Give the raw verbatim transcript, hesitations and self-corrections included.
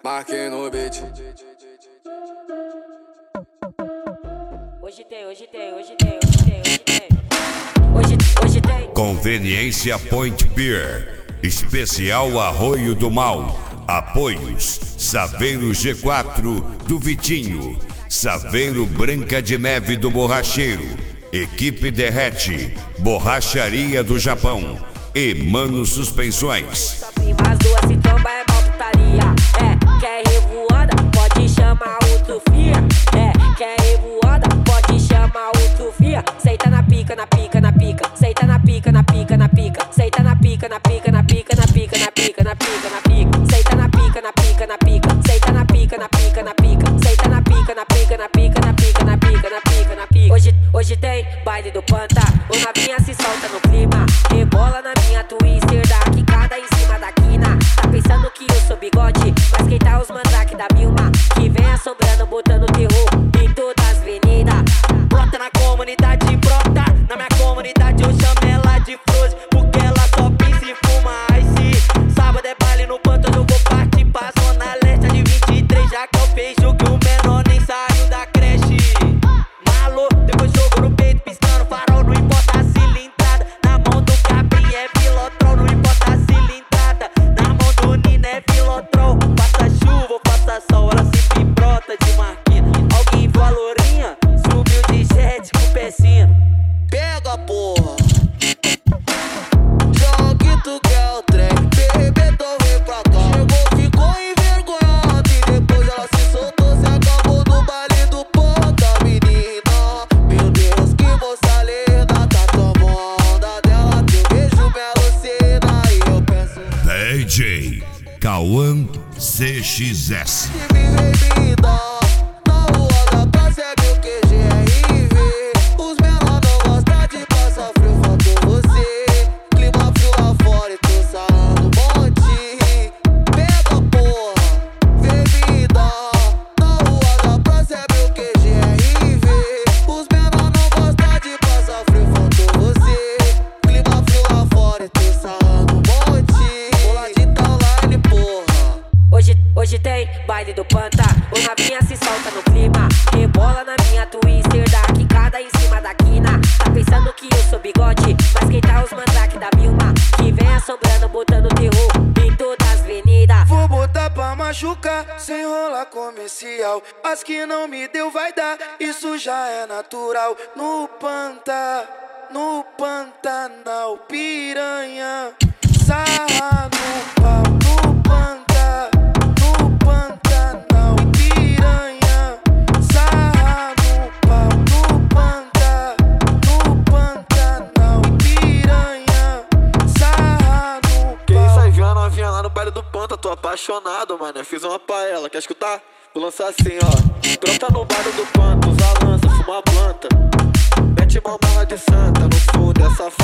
Marquei no beat. Hoje tem, hoje tem, hoje tem, hoje tem, hoje tem. Hoje, hoje tem. Conveniência Point Beer. Especial Arroio do Mal. Apoios: Saveiro G quatro do Vitinho, Saveiro Branca de Neve do Borracheiro, Equipe Derrete, Borracharia do Japão e Mano Suspensões. As duas se tromba é mal putaria. É, quer revoada, pode chamar outro fia. É, quer revoada, pode chamar outro fia. Seita na pica, na pica, na pica. Seita na pica, na pica, na pica. Seita na pica, na pica, na pica, na pica, na pica, na pica, na pica. Seita na pica, na pica, na pica. Seita na pica, na pica, na pica. Seita na pica, na pica, na pica, na pica, na pica, na pica, na pica. Hoje, hoje tem baile do Panta. O novinha se solta no clima. Rebola na minha twister da quicada em cima da quina. Tá pensando que eu sou bigode, mas quem tá os mandrake da Vilma, que vem assombrando, botando terror em todas as avenidas. Brota na comunidade, brota na minha comunidade. Eu chamo ela de Froze, porque ela só pensa e fuma ice. Sábado é baile no Panta, eu vou partir pra zona leste de vinte e três, já que eu vejo que o menor nem saiu da creche. Malo, depois jogo no peito, piscando farol, não importa a cilindrada. Na mão do cabrinho é Vilotrol, não importa a cilindrada. Na mão do Nino é Vilotrol. Faça chuva ou faça sol, ela sempre brota de marquinha. Alguém viu a lourinha? Subiu de jet com pecinha. Pega, porra! Já que tu quer o trem, bebê, então vem pra cá. Chegou, ficou envergonhada e depois ela se soltou, se acabou no baile do Panta, menina. Meu Deus, que moça linda, tá tomando a dela, que eu vejo minha lucina e eu penso D J Cauã C X S. que me bebida, na rua da praça é meu Q G R V. Os menor não gostam de passar frio, faltou você. Clima frio lá fora e tô sarrando um monte. Pega, porra, bebida, na rua da praça é meu Q G R V. Os menor não gostam de passar frio, faltou você. Clima frio lá fora e tô sarrando um monte. Boladinho tá online, porra. Hoje, hoje tem baile do Panta. O novinha se solta no clima. Rebola na minha twister da quicada em cima da quina. Tá pensando que eu sou bigode, mas quem tá os mandrake da Vilma, que vem assombrando, botando terror em todas as avenidas. Vou botar pra machucar, sem rolar comercial. As que não me deu vai dar, isso já é natural. No Panta, no Pantanal, piranha, sarra no pau. No Panta, no Pantanal, piranha, sarra no pau. No Panta, no Pantanal, piranha, sarra no Que pau. isso aí, viu a novinha lá no baile do Panta, tô apaixonado, mano. Fiz uma pra ela, quer escutar? Vou lançar assim, ó. Brota no baile do Panta, usa lança, fuma planta. Mete uma mala de santa no fundo dessa